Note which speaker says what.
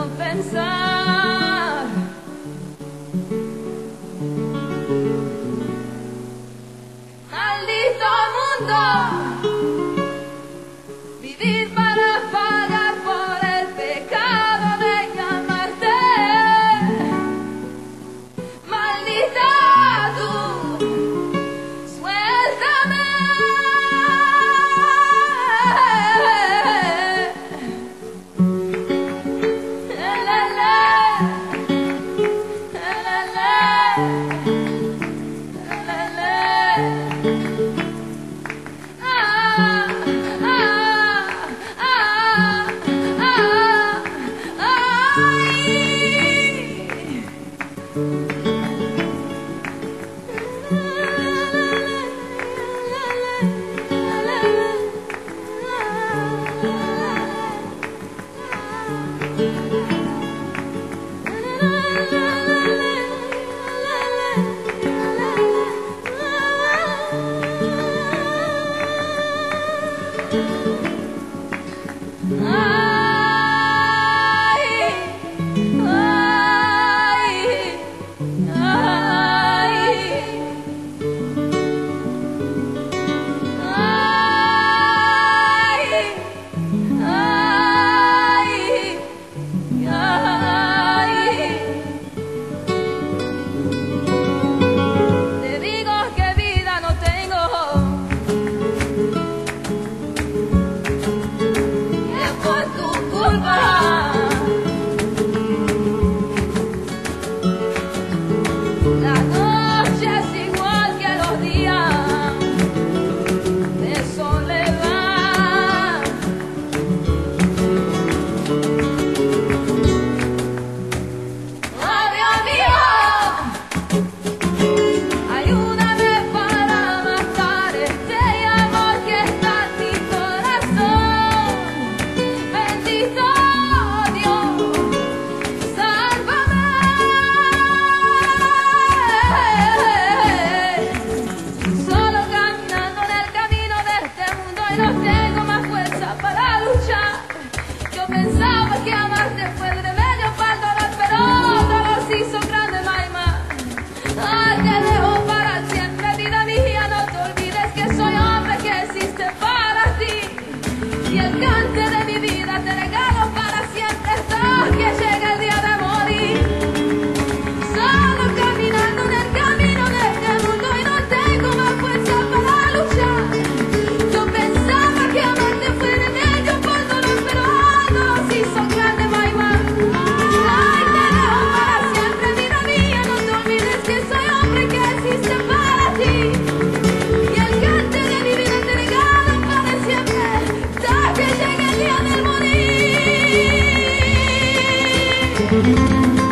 Speaker 1: no pensar. Maldito mundo, vivir para pagar por el pecado de llamarte. Maldita tú, suéltame. La noche es igual que los días de soledad. Oh Dios mío, ayúdame para matar este amor que está en mi corazón. Bendito Dios, sálvame. Solo caminando en el camino de este mundo y no tengo más fuerza para luchar. Yo pensaba que amarte fue el remedio para el dolor, pero dolor se hizo grande, Maima. Ay, te dejo para siempre, vida mía, no te olvides que soy hombre que existe para ti. Y el cante de mi vida te regalo para siempre hasta que llegue el día de morir. Solo caminando en el camino de este mundo y no tengo más fuerza para luchar. Yo pensaba que amarte fue remedio por dolor, pero el dolor se hizo grande, Maima. Ay, te dejo para siempre, vida mía, no te olvides que soy hombre que existe para ti. Y el cante de mi vida te regalo para siempre hasta que llegue el día de morir.